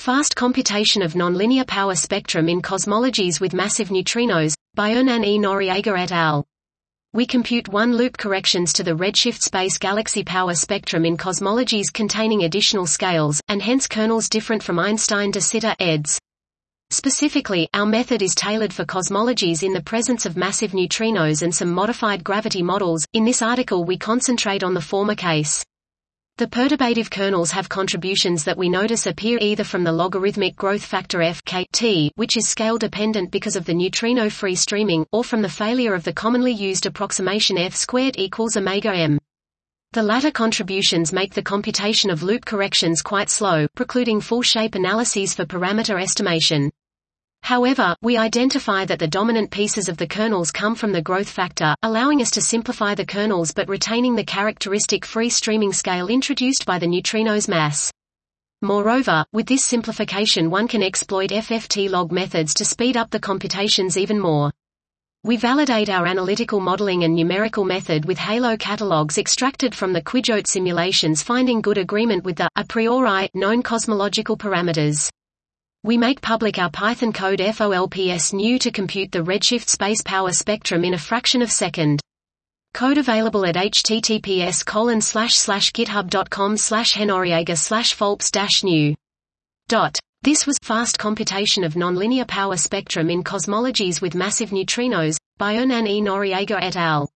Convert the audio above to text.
Fast computation of nonlinear power spectrum in cosmologies with massive neutrinos, by Hernan E. Noriega et al. We compute one-loop corrections to the redshift space galaxy power spectrum in cosmologies containing additional scales, and hence kernels different from Einstein de Sitter eds. Specifically, our method is tailored for cosmologies in the presence of massive neutrinos and some modified gravity models. In this article we concentrate on the former case. The perturbative kernels have contributions that we notice appear either from the logarithmic growth factor f (k)t, which is scale-dependent because of the neutrino-free streaming, or from the failure of the commonly used approximation f squared equals omega m. The latter contributions make the computation of loop corrections quite slow, precluding full-shape analyses for parameter estimation. However, we identify that the dominant pieces of the kernels come from the growth factor, allowing us to simplify the kernels but retaining the characteristic free streaming scale introduced by the neutrino's mass. Moreover, with this simplification one can exploit FFT log methods to speed up the computations even more. We validate our analytical modeling and numerical method with Halo catalogs extracted from the Quixote simulations, finding good agreement with the, a priori, known cosmological parameters. We make public our Python code FOLPS new to compute the redshift space power spectrum in a fraction of a second. Code available at https://github.com/henoriega/folps-new. This was Fast Computation of Nonlinear Power Spectrum in Cosmologies with Massive Neutrinos, by Hernan E. Noriega et al.